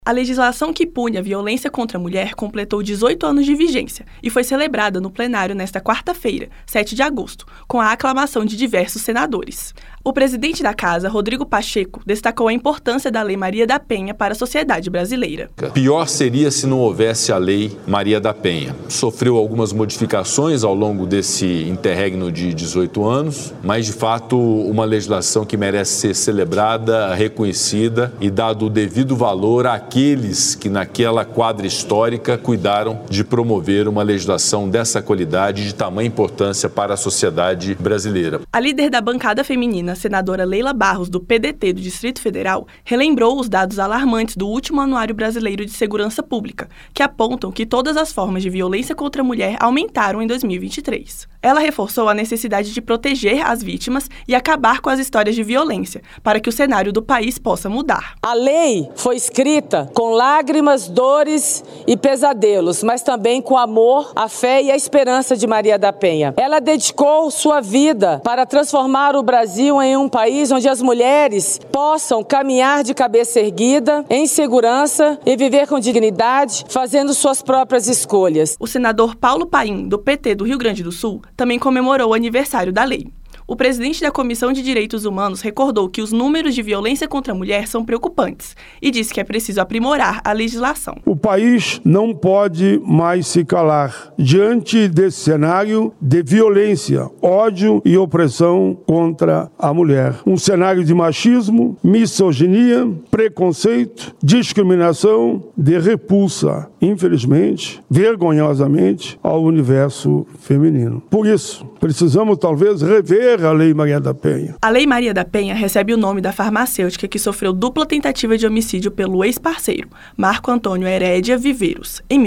A legislação que pune a violência contra a mulher completou 18 anos de vigência e foi celebrada no plenário nesta quarta-feira, 7 de agosto, com a aclamação de diversos senadores. O presidente da Casa, Rodrigo Pacheco, destacou a importância da Lei Maria da Penha para a sociedade brasileira. Pior seria se não houvesse a Lei Maria da Penha. Sofreu algumas modificações ao longo desse interregno de 18 anos, mas, de fato, uma legislação que merece ser celebrada, reconhecida e dado o devido valor àqueles que, naquela quadra histórica, cuidaram de promover uma legislação dessa qualidade e de tamanha importância para a sociedade brasileira. A líder da bancada feminina, a senadora Leila Barros, do PDT do Distrito Federal, relembrou os dados alarmantes do último Anuário Brasileiro de Segurança Pública, que apontam que todas as formas de violência contra a mulher aumentaram em 2023. Ela reforçou a necessidade de proteger as vítimas e acabar com as histórias de violência, para que o cenário do país possa mudar. A lei foi escrita com lágrimas, dores e pesadelos, mas também com amor, a fé e a esperança de Maria da Penha. Ela dedicou sua vida para transformar o Brasil em um país onde as mulheres possam caminhar de cabeça erguida, em segurança e viver com dignidade, fazendo suas próprias escolhas. O senador Paulo Paim, do PT do Rio Grande do Sul, também comemorou o aniversário da lei. O presidente da Comissão de Direitos Humanos recordou que os números de violência contra a mulher são preocupantes e disse que é preciso aprimorar a legislação. O país não pode mais se calar diante desse cenário de violência, ódio e opressão contra a mulher. Um cenário de machismo, misoginia, preconceito, discriminação, de repulsa, infelizmente, vergonhosamente, ao universo feminino. Por isso, precisamos talvez rever a Lei Maria da Penha. A Lei Maria da Penha recebe o nome da farmacêutica que sofreu dupla tentativa de homicídio pelo ex-parceiro, Marco Antônio Herédia Viveiros, em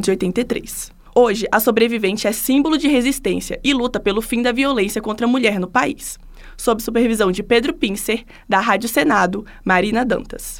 1983. Hoje, a sobrevivente é símbolo de resistência e luta pelo fim da violência contra a mulher no país. Sob supervisão de Pedro Pincer, da Rádio Senado, Marina Dantas.